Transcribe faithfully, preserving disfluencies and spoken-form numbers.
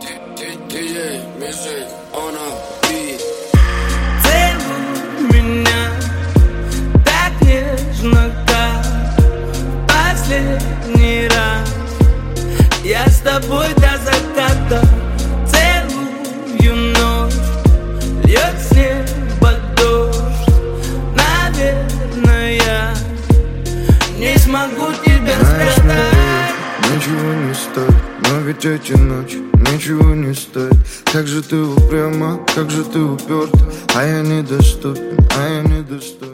Целуй меня так нежно, как последний раз. Я с тобой до заката. Целую ночь, льет с неба дождь. Наверное, я не смогу тебя сказать. Ничего не стоит, но ведь эти ночи ничего не стоит. Как же ты упряма, как же ты уперта, а я недоступен, а я недоступен.